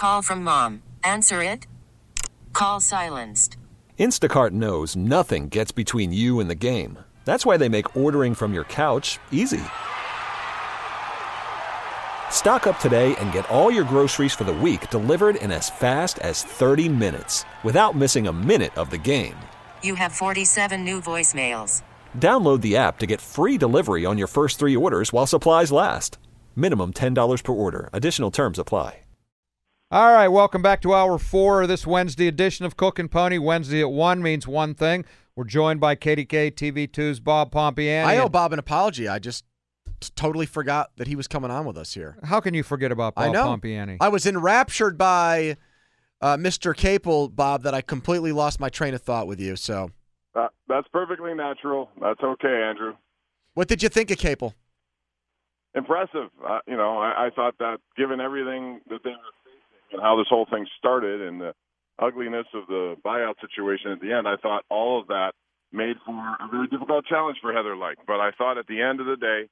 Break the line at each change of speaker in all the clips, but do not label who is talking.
Call from mom. Answer it. Call silenced.
Instacart knows nothing gets between you and the game. That's why they make ordering from your couch easy. Stock up today and get all your groceries for the week delivered in as fast as 30 minutes without missing a minute of the game.
You have 47 new voicemails.
Download the app to get free delivery on your first 3 orders while supplies last. Minimum $10 per order. Additional terms apply.
All right, welcome back to Hour 4 of this Wednesday edition of Cook and Pony. Wednesday at 1 means one thing. We're joined by KDK TV2's Bob Pompiani.
I owe Bob an apology. I just totally forgot that he was coming on with us here.
How can you forget about Bob Pompiani?
I was enraptured by Mr. Capel, Bob, that I completely lost my train of thought with you. So
that's perfectly natural. That's okay, Andrew.
What did you think of Capel?
Impressive. I thought that given everything that they were facing and how this whole thing started and the ugliness of the buyout situation at the end, I thought all of that made for a very difficult challenge for Heather Lyke. But I thought at the end of the day,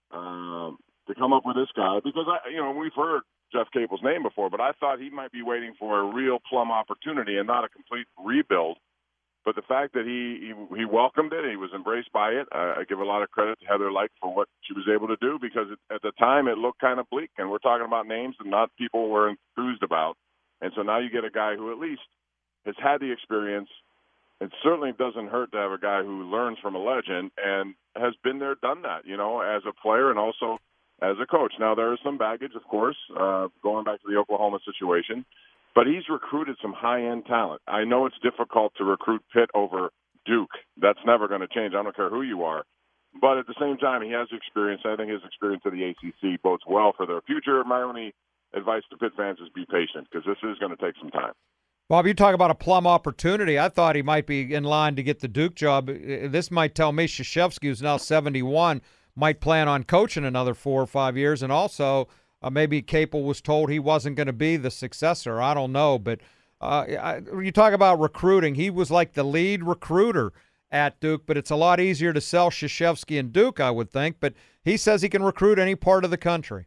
to come up with this guy, because we've heard Jeff Capel's name before, but I thought he might be waiting for a real plum opportunity and not a complete rebuild. But the fact that he welcomed it, he was embraced by it. I give a lot of credit to Heather Lyke for what she was able to do, because at the time it looked kind of bleak, and we're talking about names that not people were enthused about. And so now you get a guy who at least has had the experience. It certainly doesn't hurt to have a guy who learns from a legend and has been there, done that, as a player and also as a coach. Now, there is some baggage, of course, going back to the Oklahoma situation, but he's recruited some high-end talent. I know it's difficult to recruit Pitt over Duke. That's never going to change. I don't care who you are. But at the same time, he has experience. I think his experience in the ACC bodes well for their future. My only advice to Pitt fans is be patient, because this is going to take some time.
Bob, you talk about a plum opportunity. I thought he might be in line to get the Duke job. This might tell me Krzyzewski, who's now 71, might plan on coaching another 4 or 5 years. And also, maybe Capel was told he wasn't going to be the successor. I don't know. But you talk about recruiting. He was like the lead recruiter at Duke, but it's a lot easier to sell Krzyzewski and Duke, I would think. But he says he can recruit any part of the country.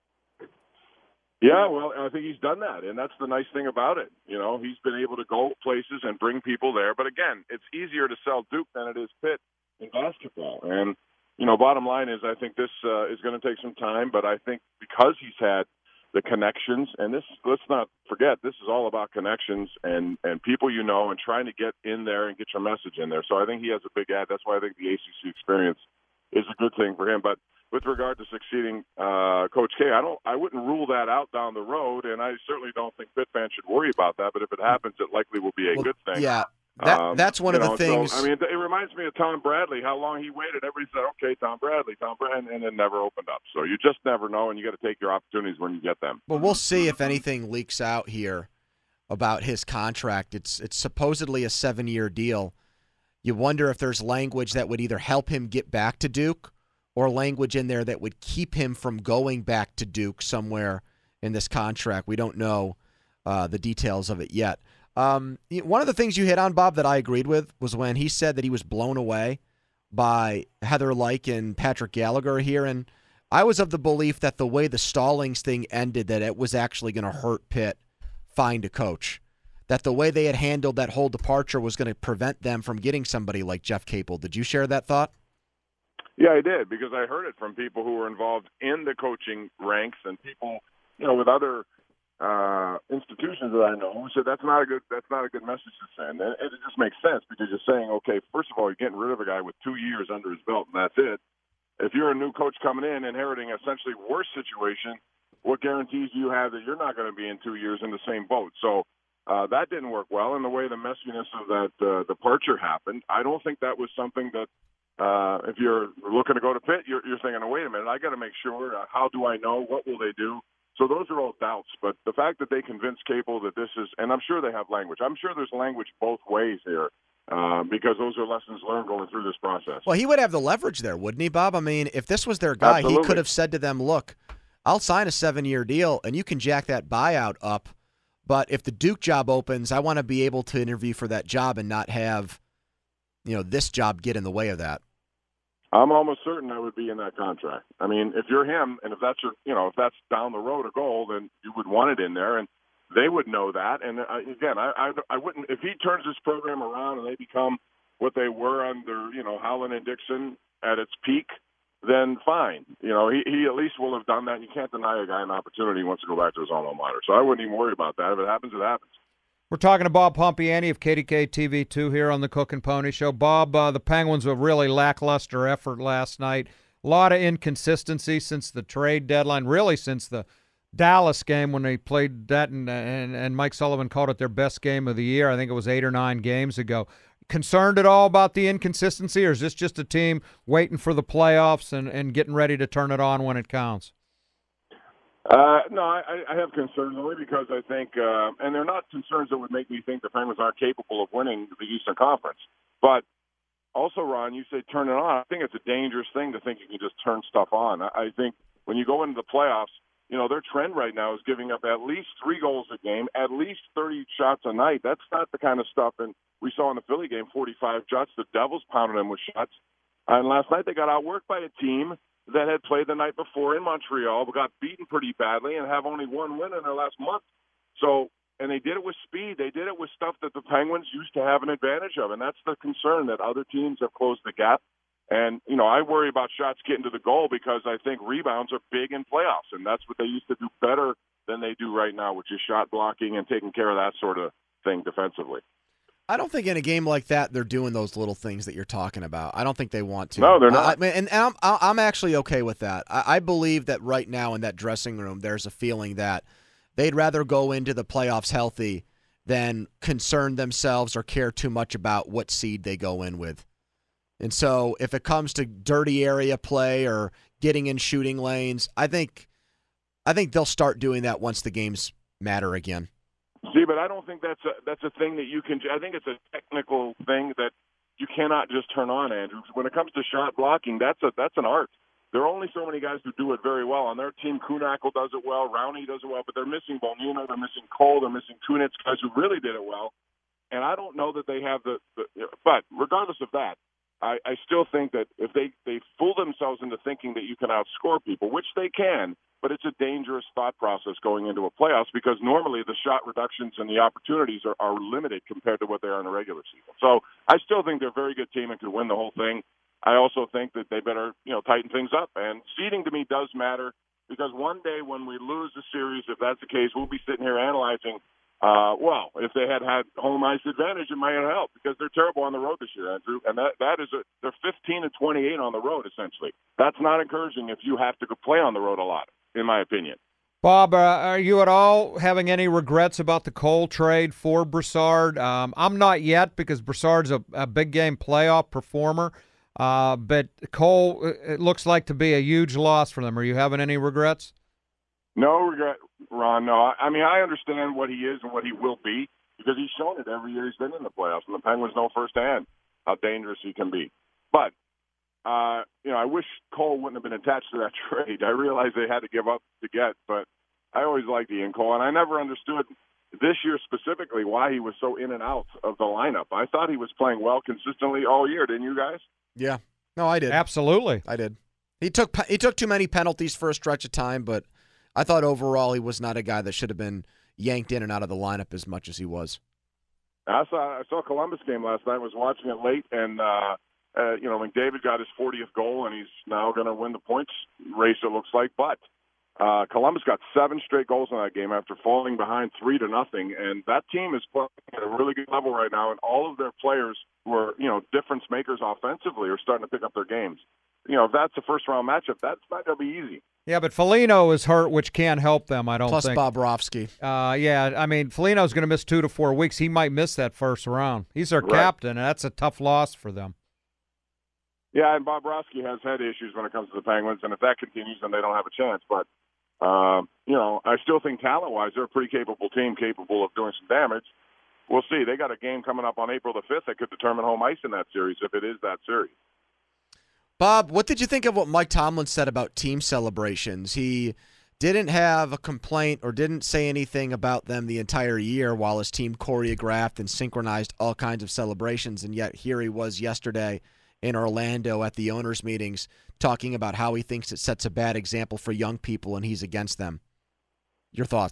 Yeah, well, I think he's done that, and that's the nice thing about it. He's been able to go places and bring people there. But again, it's easier to sell Duke than it is Pitt in basketball. And, bottom line is I think this is going to take some time, but I think because he's had the connections, and let's not forget, this is all about connections and people and trying to get in there and get your message in there. So I think he has a big add. That's why I think the ACC experience is a good thing for him. But with regard to succeeding Coach K, I wouldn't rule that out down the road, and I certainly don't think Pitt fans should worry about that. But if it happens, it likely will be a good thing.
Yeah, that's one of the things.
So, it reminds me of Tom Bradley, how long he waited. Everybody said, okay, Tom Bradley, and it never opened up. So you just never know, and you got to take your opportunities when you get them.
Well, we'll see if anything leaks out here about his contract. It's supposedly a 7-year deal. You wonder if there's language that would either help him get back to Duke or language in there that would keep him from going back to Duke somewhere in this contract. We don't know the details of it yet. One of the things you hit on, Bob, that I agreed with was when he said that he was blown away by Heather Lyke and Patrick Gallagher here. And I was of the belief that the way the Stallings thing ended, that it was actually going to hurt Pitt find a coach. That the way they had handled that whole departure was going to prevent them from getting somebody like Jeff Capel. Did you share that thought?
Yeah, I did, because I heard it from people who were involved in the coaching ranks and people, with other institutions that I know who said that's not a good message to send. And it just makes sense, because you're saying, okay, first of all, you're getting rid of a guy with 2 years under his belt, and that's it. If you're a new coach coming in, inheriting essentially worse situation, what guarantees do you have that you're not going to be in 2 years in the same boat? So that didn't work well, and the way the messiness of that departure happened, I don't think that was something that if you're looking to go to Pitt, you're thinking, oh, wait a minute, I got to make sure, how do I know, what will they do? So those are all doubts, but the fact that they convinced Capel that this is, and I'm sure they have language. I'm sure there's language both ways here, because those are lessons learned going through this process.
Well, he would have the leverage there, wouldn't he, Bob? I mean, if this was their guy,
Absolutely.
He could have said to them, look, I'll sign a 7-year deal, and you can jack that buyout up, but if the Duke job opens, I want to be able to interview for that job and not have, this job get in the way of that.
I'm almost certain that would be in that contract. I mean, if you're him, and if that's if that's down the road a goal, then you would want it in there. And they would know that. And again, I wouldn't, if he turns this program around and they become what they were under, Howland and Dixon at its peak, then fine. He at least will have done that. You can't deny a guy an opportunity. He wants to go back to his alma mater. So I wouldn't even worry about that. If it happens, it happens.
We're talking to Bob Pompiani of KDK TV2 here on the Cook and Pony Show. Bob, the Penguins, a really lackluster effort last night. A lot of inconsistency since the trade deadline, really since the Dallas game when they played that, and Mike Sullivan called it their best game of the year. I think it was 8 or 9 games ago. Concerned at all about the inconsistency, or is this just a team waiting for the playoffs and getting ready to turn it on when it counts?
No, I have concerns only because I think, and they're not concerns that would make me think the Penguins aren't capable of winning the Eastern Conference. But also, Ron, you say turn it on. I think it's a dangerous thing to think you can just turn stuff on. I think when you go into the playoffs, their trend right now is giving up at least 3 goals a game, at least 30 shots a night. That's not the kind of stuff. And we saw in the Philly game, 45 shots. The Devils pounded them with shots. And last night they got outworked by a team that had played the night before in Montreal, but got beaten pretty badly and have only 1 win in their last month. So, and they did it with speed. They did it with stuff that the Penguins used to have an advantage of, and that's the concern, that other teams have closed the gap. And, I worry about shots getting to the goal because I think rebounds are big in playoffs, and that's what they used to do better than they do right now, which is shot blocking and taking care of that sort of thing defensively.
I don't think in a game like that they're doing those little things that you're talking about. I don't think they want to.
No, they're not.
And I'm actually okay with that. I believe that right now in that dressing room there's a feeling that they'd rather go into the playoffs healthy than concern themselves or care too much about what seed they go in with. And so if it comes to dirty area play or getting in shooting lanes, I think they'll start doing that once the games matter again.
See, but I don't think that's a thing that you can. I think it's a technical thing that you cannot just turn on, Andrew. When it comes to shot blocking, that's an art. There are only so many guys who do it very well. On their team, Kuhnhackl does it well, Rowney does it well, but they're missing Bonino, they're missing Cole, they're missing Kunitz, guys who really did it well. And I don't know that they have but regardless of that, I still think that if they fool themselves into thinking that you can outscore people, which they can, but it's a dangerous thought process going into a playoffs because normally the shot reductions and the opportunities are limited compared to what they are in the regular season. So I still think they're a very good team and could win the whole thing. I also think that they better, tighten things up. And seeding to me does matter because one day when we lose the series, if that's the case, we'll be sitting here analyzing, if they had home ice advantage, it might have helped because they're terrible on the road this year, Andrew. And they're 15-28 on the road, essentially. That's not encouraging if you have to play on the road a lot, in my opinion.
Bob, are you at all having any regrets about the Cole trade for Brassard? I'm not yet because Brassard's a big game playoff performer. But Cole, it looks like to be a huge loss for them. Are you having any regrets?
No regret, Ron. No. I mean, I understand what he is and what he will be because he's shown it every year he's been in the playoffs, and the Penguins know firsthand how dangerous he can be. But, I wish Cole wouldn't have been attached to that trade. I realize they had to give up to get, but I always liked Ian Cole, and I never understood this year specifically why he was so in and out of the lineup. I thought he was playing well consistently all year, didn't you guys?
Yeah. No, I did.
Absolutely.
I did. He took too many penalties for a stretch of time, but I thought overall he was not a guy that should have been yanked in and out of the lineup as much as he was.
I saw Columbus game last night, was watching it late, and McDavid got his 40th goal, and he's now going to win the points race, it looks like. But Columbus got 7 straight goals in that game after falling behind 3-0, and that team is playing at a really good level right now, and all of their players who are, difference makers offensively are starting to pick up their games. If that's a first-round matchup, that's not going to be easy.
Yeah, but Foligno is hurt, which can't help them, I don't think.
Plus Bobrovsky.
Foligno's going to miss 2 to 4 weeks. He might miss that first round. He's their captain, and that's a tough loss for them.
Yeah, and Bobrovsky has had issues when it comes to the Penguins, and if that continues, then they don't have a chance. But, I still think talent-wise, they're a pretty capable team, capable of doing some damage. We'll see. They got a game coming up on April the 5th that could determine home ice in that series, if it is that series.
Bob, what did you think of what Mike Tomlin said about team celebrations? He didn't have a complaint or didn't say anything about them the entire year while his team choreographed and synchronized all kinds of celebrations, and yet here he was yesterday in Orlando at the owners' meetings talking about how he thinks it sets a bad example for young people and he's against them. Your thoughts?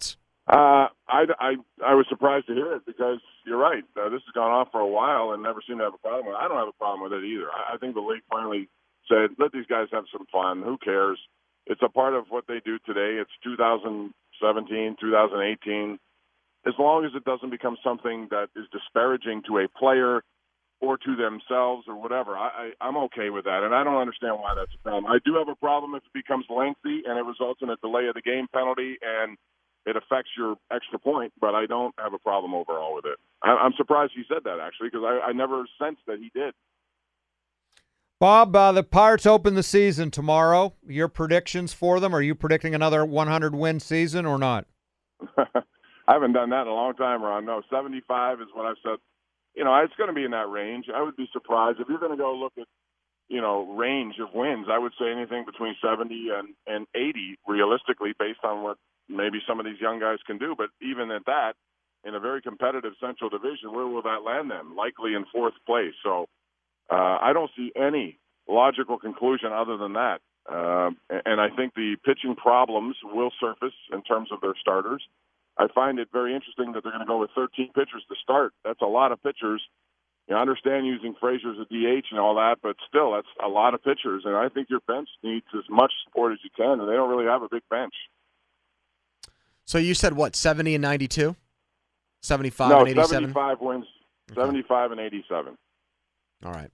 I was surprised to hear it because you're right. This has gone on for a while and never seemed to have a problem with it. I don't have a problem with it either. I think the league finally said, let these guys have some fun. Who cares? It's a part of what they do today. It's 2017, 2018. As long as it doesn't become something that is disparaging to a player or to themselves or whatever, I'm okay with that, and I don't understand why that's a problem. I do have a problem if it becomes lengthy and it results in a delay of the game penalty and it affects your extra point, but I don't have a problem overall with it. I'm surprised he said that, actually, because I never sensed that he did.
Bob, the Pirates open the season tomorrow. Your predictions for them? Are you predicting another 100-win season or not?
I haven't done that in a long time, Ron. No, 75 is what I've said. It's going to be in that range. I would be surprised if you're going to go look at, range of wins. I would say anything between 70 and 80, realistically, based on what maybe some of these young guys can do. But even at that, in a very competitive Central Division, where will that land them? Likely in fourth place. So I don't see any logical conclusion other than that. And I think the pitching problems will surface in terms of their starters. I find it very interesting that they're going to go with 13 pitchers to start. That's a lot of pitchers. I understand using Frazier as a DH and all that, but still, that's a lot of pitchers. And I think your bench needs as much support as you can, and they don't really have a big bench.
So you said, 70 and 92? 75
and
87?
75 wins, okay. 75 and 87.
All right.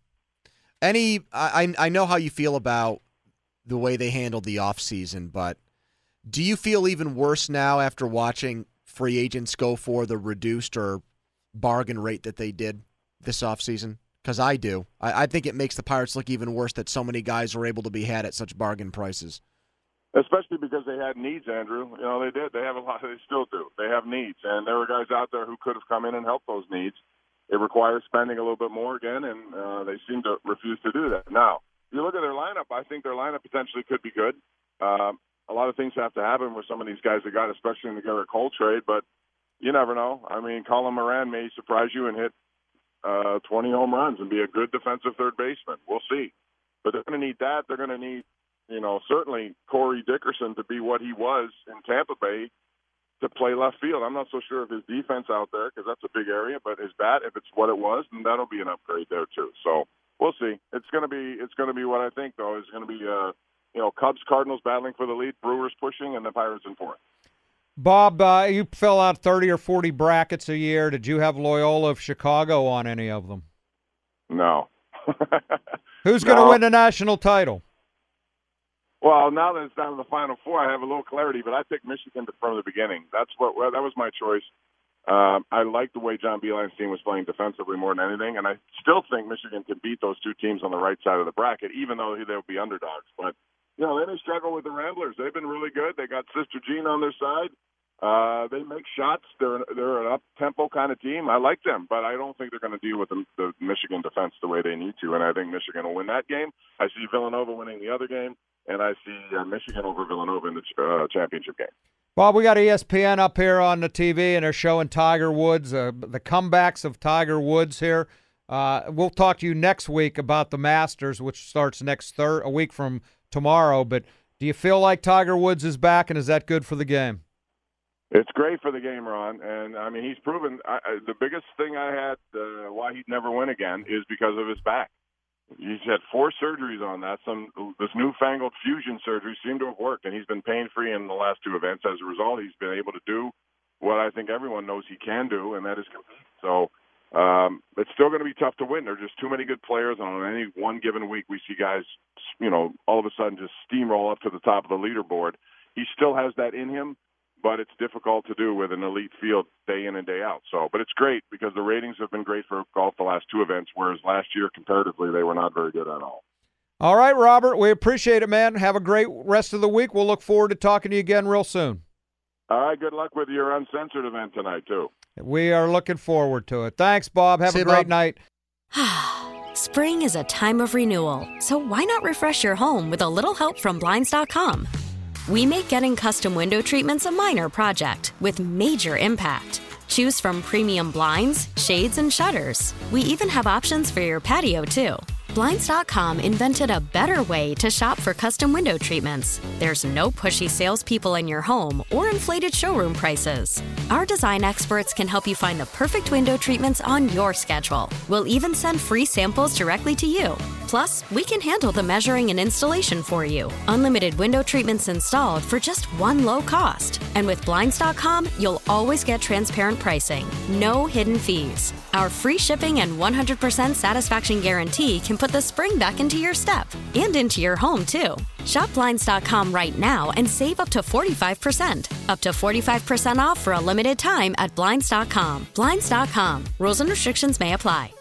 I know how you feel about the way they handled the offseason, but do you feel even worse now after watching free agents go for the reduced or bargain rate that they did this offseason? Because I do. I think it makes the Pirates look even worse that so many guys were able to be had at such bargain prices.
Especially because they had needs, Andrew. They did. They have a lot. They still do. They have needs. And there were guys out there who could have come in and helped those needs. It requires spending a little bit more again, and they seem to refuse to do that. Now, if you look at their lineup, I think their lineup potentially could be good. A lot of things have to happen with some of these guys that got, especially in the Gerrit Cole trade, but you never know. I mean, Colin Moran may surprise you and hit 20 home runs and be a good defensive third baseman. We'll see. But they're going to need that. They're going to need, certainly Corey Dickerson to be what he was in Tampa Bay to play left field. I'm not so sure of his defense out there because that's a big area, but his bat, if it's what it was, then that'll be an upgrade there too. So we'll see. It's going to be what I think, though, is going to be Cubs, Cardinals battling for the lead, Brewers pushing, and the Pirates in fourth.
Bob, you fill out 30 or 40 brackets a year. Did you have Loyola of Chicago on any of them?
No.
Who's going to win the national title?
Well, now that it's down to the Final Four, I have a little clarity, but I picked Michigan from the beginning. That was my choice. I like the way John Beilein's team was playing defensively more than anything, and I still think Michigan can beat those two teams on the right side of the bracket, even though they'll be underdogs. But they may struggle with the Ramblers. They've been really good. They got Sister Jean on their side. They make shots. They're an up-tempo kind of team. I like them, but I don't think they're going to deal with the Michigan defense the way they need to, and I think Michigan will win that game. I see Villanova winning the other game, and I see Michigan over Villanova in the championship game.
Bob, we got ESPN up here on the TV, and they're showing Tiger Woods, the comebacks of Tiger Woods here. We'll talk to you next week about the Masters, which starts a week from tomorrow. But do you feel like Tiger Woods is back, and is that good for the game?
It's great for the game, Ron. And, I mean, he's proven the biggest thing I had why he'd never win again is because of his back. He's had 4 surgeries on that. This newfangled fusion surgery seemed to have worked, and he's been pain-free in the last 2 events. As a result, he's been able to do what I think everyone knows he can do, and that is compete. So it's still going to be tough to win. There are just too many good players, and on any one given week we see guys, all of a sudden just steamroll up to the top of the leaderboard. He still has that in him, but it's difficult to do with an elite field day in and day out. But it's great because the ratings have been great for golf the last 2 events, whereas last year, comparatively, they were not very good at all.
All right, Robert, we appreciate it, man. Have a great rest of the week. We'll look forward to talking to you again real soon.
All right, good luck with your Uncensored event tonight, too.
We are looking forward to it. Thanks, Bob. Have a great night.
Spring is a time of renewal, so why not refresh your home with a little help from Blinds.com? We make getting custom window treatments a minor project with major impact. Choose from premium blinds, shades, and shutters. We even have options for your patio, too. Blinds.com invented a better way to shop for custom window treatments. There's no pushy salespeople in your home or inflated showroom prices. Our design experts can help you find the perfect window treatments on your schedule. We'll even send free samples directly to you. Plus, we can handle the measuring and installation for you. Unlimited window treatments installed for just one low cost. And with Blinds.com, you'll always get transparent pricing. No hidden fees. Our free shipping and 100% satisfaction guarantee can put the spring back into your step and into your home, too. Shop Blinds.com right now and save up to 45%. Up to 45% off for a limited time at Blinds.com. Blinds.com. Rules and restrictions may apply.